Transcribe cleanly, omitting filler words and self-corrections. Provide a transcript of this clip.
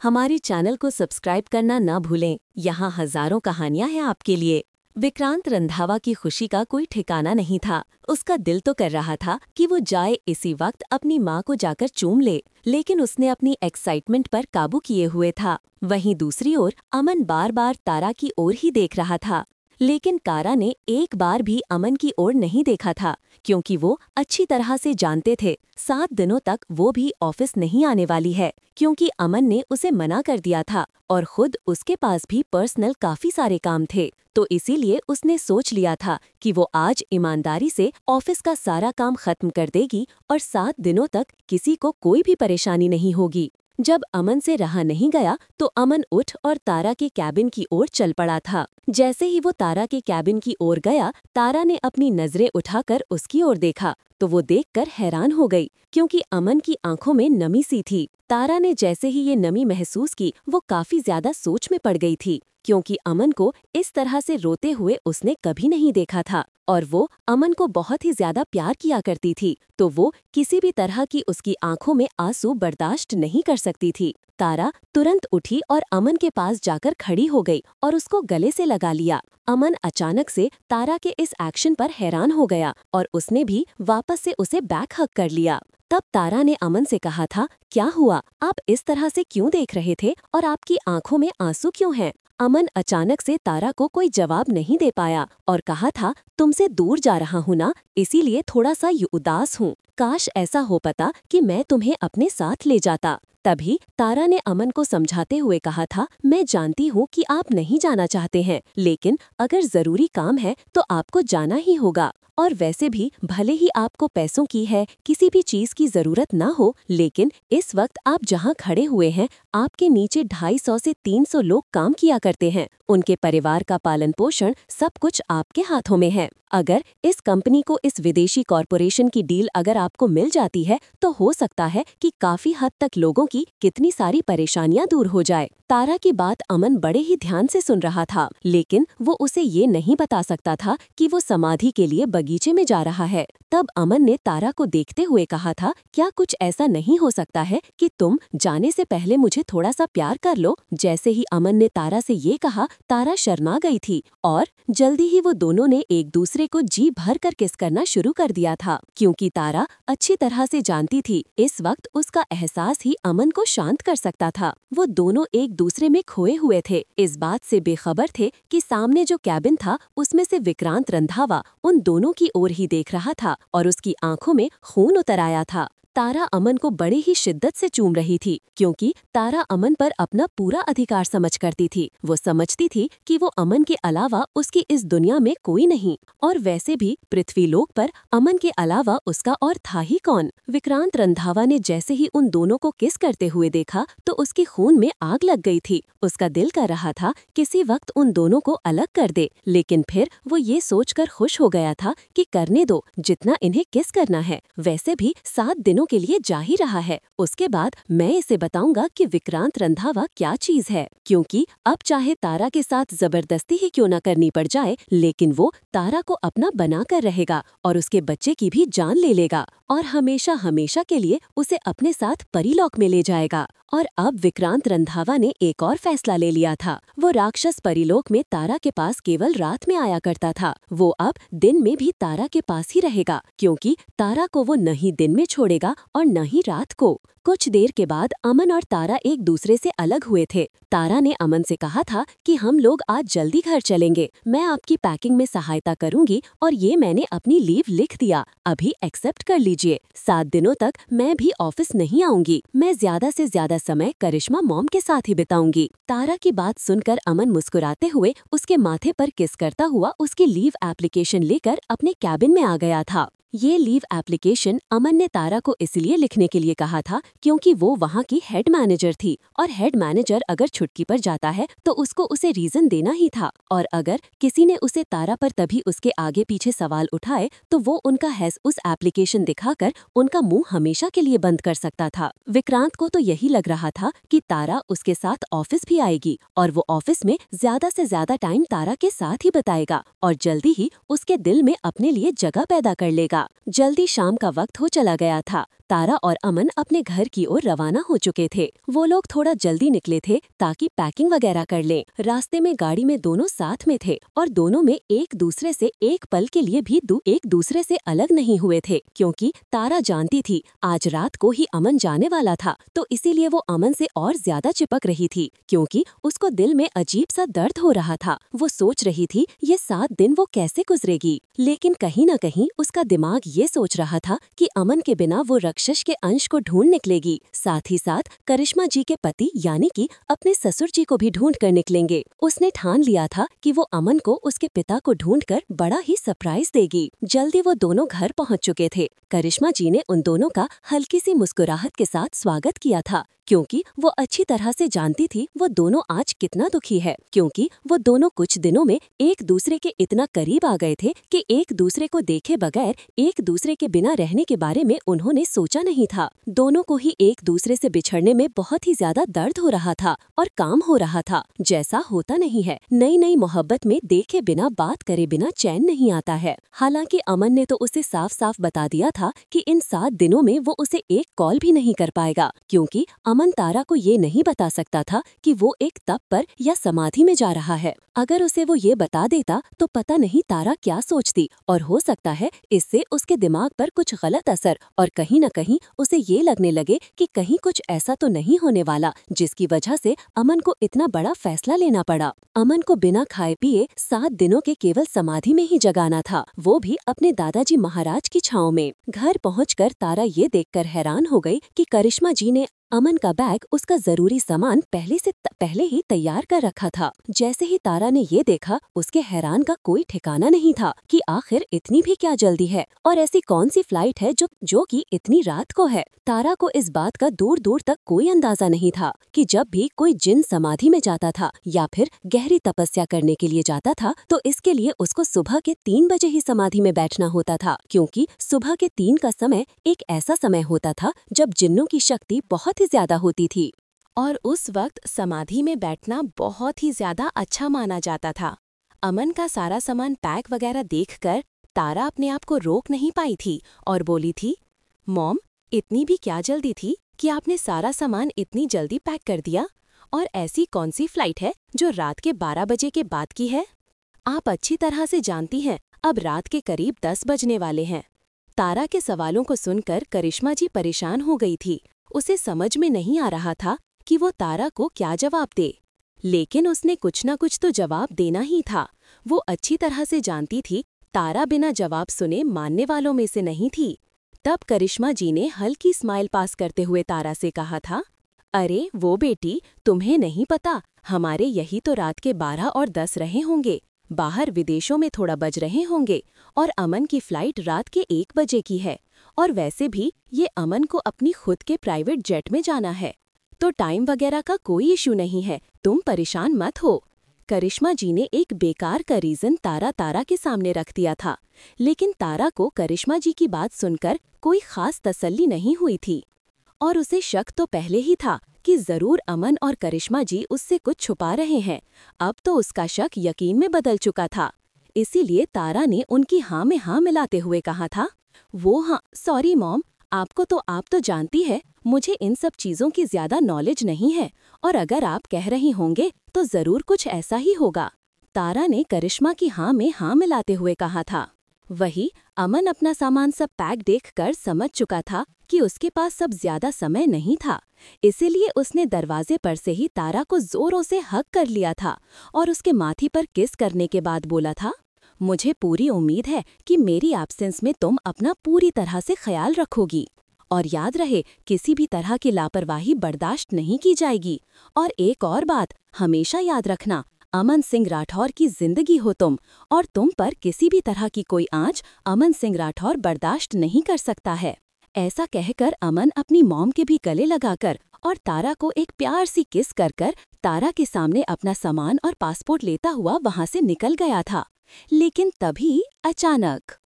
हमारे चैनल को सब्सक्राइब करना ना भूलें। यहाँ हजारों कहानियां हैं आपके लिए। विक्रांत रंधावा की खुशी का कोई ठिकाना नहीं था। उसका दिल तो कर रहा था कि वो जाए इसी वक्त अपनी माँ को जाकर चूम ले, लेकिन उसने अपनी एक्साइटमेंट पर काबू किए हुए था। वहीं दूसरी ओर अमन बार बार तारा की ओर ही देख रहा था, लेकिन तारा ने एक बार भी अमन की ओर नहीं देखा था, क्योंकि वो अच्छी तरह से जानते थे 7 दिनों तक वो भी ऑफिस नहीं आने वाली है, क्योंकि अमन ने उसे मना कर दिया था और खुद उसके पास भी पर्सनल काफी सारे काम थे। तो इसीलिए उसने सोच लिया था कि वो आज ईमानदारी से ऑफिस का सारा काम खत्म कर देगी और 7 दिनों तक किसी को कोई भी परेशानी नहीं होगी। जब अमन से रहा नहीं गया तो अमन उठ और तारा के कैबिन की ओर चल पड़ा था। जैसे ही वो तारा के कैबिन की ओर गया, तारा ने अपनी नजरें उठाकर उसकी ओर देखा तो वो देखकर हैरान हो गई, क्योंकि अमन की आंखों में नमी सी थी। तारा ने जैसे ही ये नमी महसूस की, वो काफी ज्यादा सोच में पड़ गई थी, क्योंकि अमन को इस तरह से रोते हुए उसने कभी नहीं देखा था और वो अमन को बहुत ही ज्यादा प्यार किया करती थी, तो वो किसी भी तरह की उसकी आंखों में आंसू बर्दाश्त नहीं कर सकती थी। तारा तुरंत उठी और अमन के पास जाकर खड़ी हो गई और उसको गले से लगा लिया। अमन अचानक से तारा के इस एक्शन पर हैरान हो गया और उसने भी वापस से उसे बैक हग कर लिया। तब तारा ने अमन से कहा था, क्या हुआ, आप इस तरह से क्यों देख रहे थे और आपकी आंखों में आंसू क्यों हैं? अमन अचानक से तारा को कोई जवाब नहीं दे पाया और कहा था, तुमसे दूर जा रहा हूँ ना, इसीलिए थोड़ा सा उदास हूँ। काश ऐसा हो पाता कि मैं तुम्हें अपने साथ ले जाता। तभी तारा ने अमन को समझाते हुए कहा था, मैं जानती हूँ कि आप नहीं जाना चाहते हैं, लेकिन अगर जरूरी काम है तो आपको जाना ही होगा। और वैसे भी भले ही आपको पैसों की है, किसी भी चीज की जरूरत ना हो, लेकिन इस वक्त आप जहाँ खड़े हुए हैं, आपके नीचे 250 से 300 लोग काम किया करते हैं। उनके परिवार का पालन पोषण सब कुछ आपके हाथों में है। अगर इस कंपनी को इस विदेशी कॉरपोरेशन की डील अगर आपको मिल जाती है तो हो सकता है कि काफी हद तक लोगों की कितनी सारी परेशानियां दूर हो जाए। तारा की बात अमन बड़े ही ध्यान से सुन रहा था, लेकिन वो उसे ये नहीं बता सकता था कि वो समाधि के लिए बगीचे में जा रहा है। तब अमन ने तारा को देखते हुए कहा था, क्या कुछ ऐसा नहीं हो सकता है कि तुम जाने से पहले मुझे थोड़ा सा प्यार कर लो? जैसे ही अमन ने तारा से ये कहा, तारा शर्मा गई थी और जल्दी ही वो दोनों ने एक दूसरे को जी भर कर किस करना शुरू कर दिया था, क्योंकि तारा अच्छी तरह से जानती थी इस वक्त उसका एहसास ही अमन को शांत कर सकता था। वो दोनों एक दूसरे में खोए हुए थे, इस बात से बेखबर थे कि सामने जो कैबिन था उसमें से विक्रांत रंधावा उन दोनों की ओर ही देख रहा था और उसकी आंखों में खून उतर आया था। तारा अमन को बड़ी ही शिद्दत से चूम रही थी, क्योंकि तारा अमन पर अपना पूरा अधिकार समझ करती थी। वो समझती थी कि वो अमन के अलावा उसकी इस दुनिया में कोई नहीं, और वैसे भी पृथ्वीलोक पर अमन के अलावा उसका और था ही कौन। विक्रांत रंधावा ने जैसे ही उन दोनों को किस करते हुए देखा तो उसके खून में आग लग गई थी। उसका दिल कर रहा था किसी वक्त उन दोनों को अलग कर दे, लेकिन फिर वो ये सोचकर खुश हो गया था कि करने दो, जितना इन्हें किस करना है, वैसे भी 7 दिनों के लिए जा ही रहा है। उसके बाद मैं इसे बताऊंगा कि विक्रांत रंधावा क्या चीज है, क्योंकि अब चाहे तारा के साथ जबरदस्ती ही क्यों न करनी पड़ जाए, लेकिन वो तारा को अपना बना कर रहेगा और उसके बच्चे की भी जान ले लेगा और हमेशा हमेशा के लिए उसे अपने साथ परीलोक में ले जाएगा। और अब विक्रांत रंधावा ने एक और फैसला ले लिया था। वो राक्षस परीलोक में तारा के पास केवल रात में आया करता था, वो अब दिन में भी तारा के पास ही रहेगा, क्योंकि तारा को वो न ही दिन में छोड़ेगा और न ही रात को। कुछ देर के बाद अमन और तारा एक दूसरे से अलग हुए थे। तारा ने अमन से कहा था कि हम लोग आज जल्दी घर चलेंगे, मैं आपकी पैकिंग में सहायता करूंगी और ये मैंने अपनी लीव लिख दिया, अभी एक्सेप्ट कर लीजिए। 7 दिनों तक मैं भी ऑफिस नहीं आऊंगी, मैं ज्यादा से ज्यादा समय करिश्मा मॉम के साथ ही बिताऊंगी। तारा की बात सुनकर अमन मुस्कुराते हुए उसके माथे पर किस करता हुआ उसकी लीव एप्लीकेशन लेकर अपने कैबिन में आ गया था। ये लीव एप्लीकेशन अमन ने तारा को इसलिए लिखने के लिए कहा था क्योंकि वो वहाँ की हेड मैनेजर थी, और हेड मैनेजर अगर छुट्टी पर जाता है तो उसको उसे रीजन देना ही था, और अगर किसी ने उसे तारा पर तभी उसके आगे पीछे सवाल उठाए तो वो उनका हैस उस एप्लीकेशन दिखाकर उनका मुंह हमेशा के लिए बंद कर सकता था। विक्रांत को तो यही लग रहा था कि तारा उसके साथ ऑफिस भी आएगी और वो ऑफिस में ज्यादा से ज्यादा टाइम तारा के साथ ही बिताएगा और जल्दी ही उसके दिल में अपने लिए जगह पैदा कर लेगा। जल्दी शाम का वक्त हो चला गया था। तारा और अमन अपने घर की ओर रवाना हो चुके थे। वो लोग थोड़ा जल्दी निकले थे ताकि पैकिंग वगैरह कर लें। रास्ते में गाड़ी में दोनों साथ में थे और दोनों में एक दूसरे से एक पल के लिए भी एक दूसरे से अलग नहीं हुए थे, क्योंकि तारा जानती थी आज रात को ही अमन जाने वाला था, तो इसीलिए वो अमन से और ज्यादा चिपक रही थी, क्योंकि उसको दिल में अजीब सा दर्द हो रहा था। वो सोच रही थी ये 7 दिन वो कैसे गुजरेगी, लेकिन कहीं न कहीं उसका दिमाग ये सोच रहा था कि अमन के बिना वो राक्षस के अंश को ढूंढ निकलेगी, साथ ही साथ करिश्मा जी के पति यानी कि अपने ससुर जी को भी ढूंढ कर निकलेंगे। उसने ठान लिया था कि वो अमन को उसके पिता को ढूंढकर बड़ा ही सरप्राइज देगी। जल्दी वो दोनों घर पहुंच चुके थे। करिश्मा जी ने उन दोनों का हल्की सी मुस्कुराहट के साथ स्वागत किया था, क्योंकि वो अच्छी तरह से जानती थी वो दोनों आज कितना दुखी है, क्योंकि वो दोनों कुछ दिनों में एक दूसरे के इतना करीब आ गए थे कि एक दूसरे को देखे बगैर एक दूसरे के बिना रहने के बारे में उन्होंने सोचा नहीं था। दोनों को ही एक दूसरे से बिछड़ने में बहुत ही ज्यादा दर्द हो रहा था और काम हो रहा था, जैसा होता नहीं है। नई नई मोहब्बत में देखे बिना बात करे बिना चैन नहीं आता है। हालांकि अमन ने तो उसे साफ साफ बता दिया था कि इन 7 दिनों में वो उसे एक कॉल भी नहीं कर पाएगा, क्योंकि अमन तारा को ये नहीं बता सकता था कि वो एक तप पर या समाधि में जा रहा है। अगर उसे वो ये बता देता तो पता नहीं तारा क्या सोचती, और हो सकता है इससे उसके दिमाग पर कुछ गलत असर और कहीं न कहीं उसे ये लगने लगे कि कहीं कुछ ऐसा तो नहीं होने वाला जिसकी वजह से अमन को इतना बड़ा फैसला लेना पड़ा। अमन को बिना खाए पिए 7 दिनों के केवल समाधि में ही जगाना था, वो भी अपने दादाजी महाराज की छाँव में। घर पहुंचकर तारा ये देखकर हैरान हो गई कि करिश्मा जी ने अमन का बैग उसका जरूरी सामान पहले ही तैयार कर रखा था। जैसे ही तारा ने ये देखा, उसके हैरान का कोई ठिकाना नहीं था कि आखिर इतनी भी क्या जल्दी है और ऐसी कौन सी फ्लाइट है जो कि इतनी रात को है। तारा को इस बात का दूर दूर तक कोई अंदाजा नहीं था कि जब भी कोई जिन समाधि में जाता था या फिर गहरी तपस्या करने के लिए जाता था तो इसके लिए उसको सुबह के 3 बजे ही समाधि में बैठना होता था, क्योंकि सुबह के 3 का समय एक ऐसा समय होता था जब जिन्नों की शक्ति बहुत ही ज्यादा होती थी और उस वक्त समाधि में बैठना बहुत ही ज्यादा अच्छा माना जाता था। अमन का सारा सामान पैक वगैरह देखकर तारा अपने आप को रोक नहीं पाई थी और बोली थी, मॉम, इतनी भी क्या जल्दी थी कि आपने सारा सामान इतनी जल्दी पैक कर दिया? और ऐसी कौन सी फ्लाइट है जो रात के 12 बजे के बाद की है? आप अच्छी तरह से जानती हैं अब रात के करीब 10 बजने वाले हैं। तारा के सवालों को सुनकर करिश्मा जी परेशान हो गई थी। उसे समझ में नहीं आ रहा था कि वो तारा को क्या जवाब दे, लेकिन उसने कुछ न कुछ तो जवाब देना ही था। वो अच्छी तरह से जानती थी तारा बिना जवाब सुने मानने वालों में से नहीं थी। तब करिश्मा जी ने हल्की स्माइल पास करते हुए तारा से कहा था, अरे वो बेटी, तुम्हें नहीं पता, हमारे यही तो रात के 12 और 10 रहे होंगे, बाहर विदेशों में थोड़ा बज रहे होंगे और अमन की फ्लाइट रात के 1 बजे की है। और वैसे भी ये अमन को अपनी खुद के प्राइवेट जेट में जाना है, तो टाइम वगैरह का कोई इशू नहीं है, तुम परेशान मत हो। करिश्मा जी ने एक बेकार का रीज़न तारा के सामने रख दिया था, लेकिन तारा को करिश्मा जी की बात सुनकर कोई खास तसल्ली नहीं हुई थी और उसे शक तो पहले ही था कि जरूर अमन और करिश्मा जी उससे कुछ छुपा रहे हैं। अब तो उसका शक यकीन में बदल चुका था। इसीलिए तारा ने उनकी हाँ में हाँ मिलाते हुए कहा था, वो हाँ, सॉरी मॉम, आप तो जानती है मुझे इन सब चीज़ों की ज़्यादा नॉलेज नहीं है, और अगर आप कह रही होंगे तो ज़रूर कुछ ऐसा ही होगा। तारा ने करिश्मा की हाँ में हाँ मिलाते हुए कहा था। वही अमन अपना सामान सब पैक देखकर समझ चुका था कि उसके पास सब ज्यादा समय नहीं था, इसीलिए उसने दरवाजे पर से ही तारा को जोरों से हक कर लिया था और उसके माथे पर किस करने के बाद बोला था, मुझे पूरी उम्मीद है कि मेरी एब्सेंस में तुम अपना पूरी तरह से ख्याल रखोगी, और याद रहे किसी भी तरह की लापरवाही बर्दाश्त नहीं की जाएगी। और एक और बात हमेशा याद रखना, अमन सिंह राठौर की जिंदगी हो तुम, और तुम पर किसी भी तरह की कोई आंच अमन सिंह राठौर बर्दाश्त नहीं कर सकता है। ऐसा कहकर अमन अपनी मॉम के भी गले लगाकर और तारा को एक प्यार सी किस कर तारा के सामने अपना सामान और पासपोर्ट लेता हुआ वहां से निकल गया था। लेकिन तभी अचानक